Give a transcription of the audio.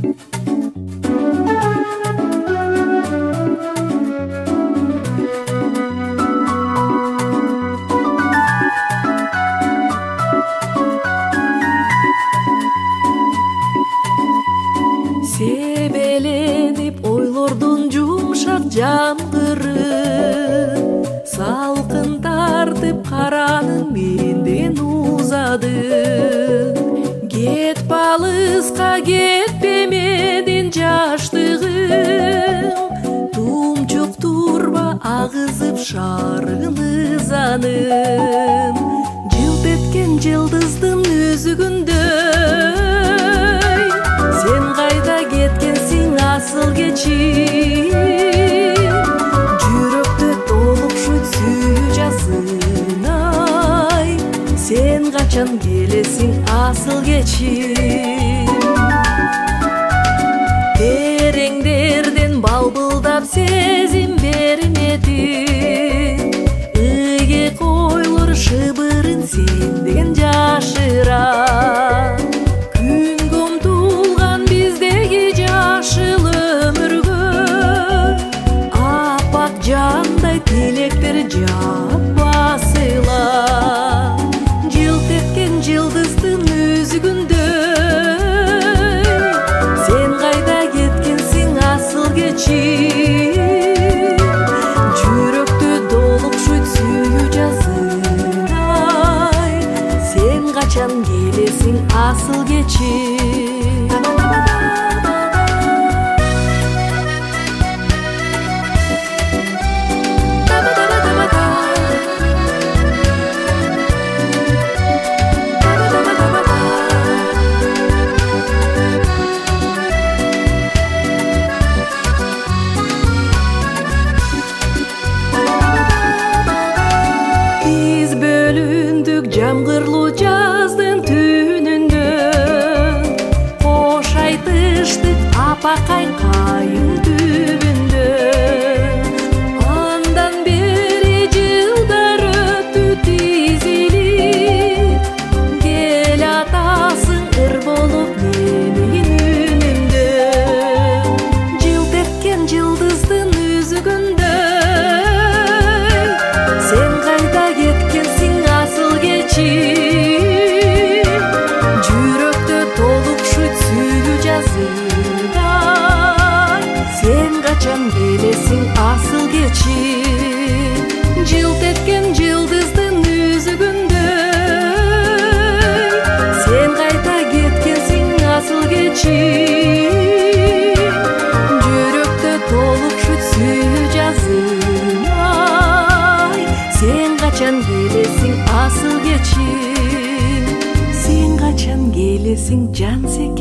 Себеленип ойлордун жумшак жамгыры салкын тартып каранын менден узады. Кетп алыска кетпемедин жаштыгым, тумчук турба агызып шаргынызанын. Жылт эткен жылдыздын үзүгүндөй сен кайда кеткенсиң асыл кечим, жүрөктө толукшуйт сүйүү жазын ай, сен качан келесиң асыл кечим. Тереңдерден балбылдап сезим бермедим, ыйык ойлор шыбырын сенден жашыра. Күнгө умтулган биздеги жашыл өмүргө апак жандай тилектер жаппасыла. Жылт эткен жылдыздын үзүгүндөй сен кайда кеткенсиң асыл кечим, жүрөктө долукшуйт сүйүү жазын ай, сен качан келесиң асыл кечим. Биз бөлүндүк жамгырлуу жаздын түнүндө, кош айтыштык апакай кайын түбүндө. Андан бери жылдар өттү тизилип, кел атасың ыр болуп менин үнүмдө. Жылт эткен жылдыздын үзүгүндөй сен кайда кеткенсиң асыл кечим, жүрөктө толукшуйт сүйүү жазын ай, сен качан келесиң асыл кечим. Жылт эткен жылдыздын үзүгүндөй сен кайда кеткенсиң асыл кечим, жүрөктө толукшуйт сүйүү жазын ай, сен качан келесиң асыл кечим, сен качан келесиң жан секи.